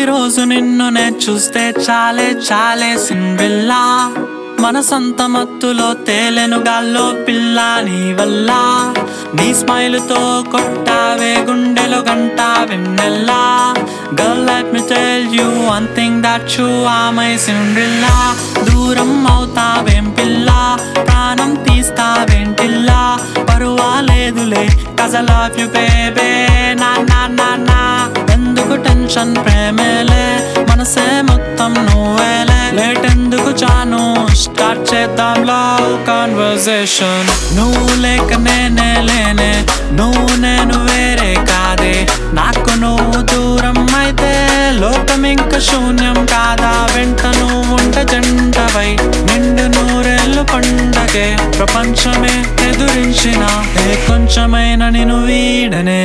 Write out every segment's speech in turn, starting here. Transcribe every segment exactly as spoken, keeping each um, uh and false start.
ప్రతిరోజు నిన్ను నే చూస్తే చాలే చాలే సిండ్రిల్లా మనసంత మత్తులో తేలెను గాల్లో పిల్ల నీ వల్ల నీ స్మైలుతో కొట్టావే గుండెలో గంట వెన్నెల్లా Girl let me tell you one thing that you are my Cinderella దూరం అవుతావేం పిల్ల ప్రాణం తీస్తావేంటిల్లా పరువాలేదులే cause I love you baby నా నా నా నా ఎందుకు టెన్షన్ ప్రేమేలే మనసే మొత్తం నువ్వేలే లేట్ ఎందుకు చాను స్టార్ట్ చేద్దాం లవ్ కాన్వర్సేషన్ నువ్వు లేక నేనే లేనే నువ్వు నేను వేరే కాదే నాకు నువ్వు దూరం అయితే లోకం ఇంకా శూన్యం కాదా వెంట నువ్వు ఉంట జంటవై నిండు నూరేళ్ళు పండగే ప్రపంచమే ఎదురించిన ఏ కొంచెమైన నిన్ను వీడనే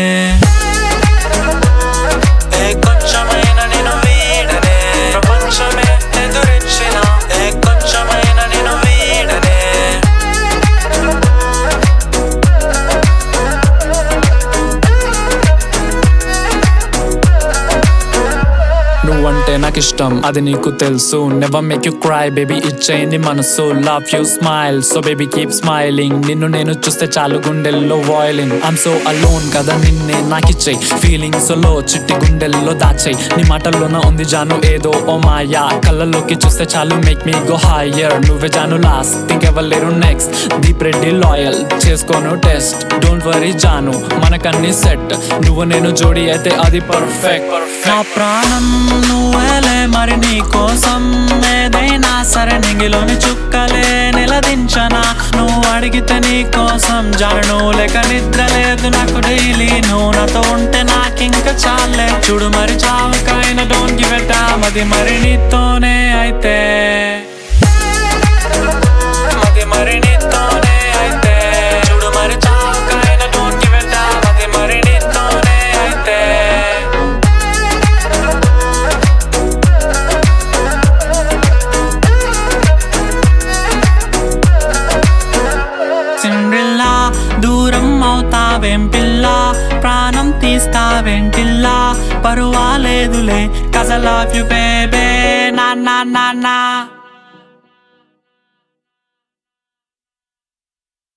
ఏ కొంచెమైన నిన్ను వీడనే ప్రపంచమే ఎదురించిన ఏ కొంచెమైన నిన్ను వీడనే నువ్వంటే నాకు ఇష్టం అది నీకు తెలుసు never make you cry baby ఇచ్చేయండి మనసు love you smile so baby keep smiling నిన్ను నేను చూస్తే చాలు గుండెల్లో వాయిలింగ్ ఐమ్ సో అలోన్ కదా నిన్నే నాకిచ్చేయి ఫీలింగ్ సోలో చిట్టి గుండెల్లో దాచేయి నీ మాటల్లోన ఉంది జాను ఏదో ఓ మాయా కళ్ళల్లోకి చూస్తే చాలు మేక్ మీ గో హైయర్ నువ్వే జాను లాస్ట్ థింక్ ఎవర్ లేరు నెక్స్ట్ దీప్ రెడ్డి లాయల్ చేసుకోను టెస్ట్ డోంట్ వరీ జాను మనకన్నీ సెట్ నువ్వు నేను జోడీ అయితే అది పర్ఫెక్ట్ నా ప్రాణం నువ్వేలే మరి నీ కోసం ఏదైనా సరే నింగిలోని చుక్కలే నిలదించనా నువ్వు అడిగితే నీ కోసం జాను లేక నిద్ర లేదు నాకు డైలీ నువ్వు నాతో ఉంటే నాకింక చాలే చూడు మరి చావుకైనా డోంట్ గివ్ ఇట్ అప్ అది మరి నీతోనే అయితే అది మరి నీతోనే అయితే చూడు మరి చావుకైనా డోంట్ గివ్ ఇట్ అప్ అది మరి నీతోనే అయితే సిండ్రిల్లా దూరం అవుతావేం పిల్ల ప్రాణం తీస్తావేంటిల్లా పరువాలేదులే cause I love you baby నా నా నా నా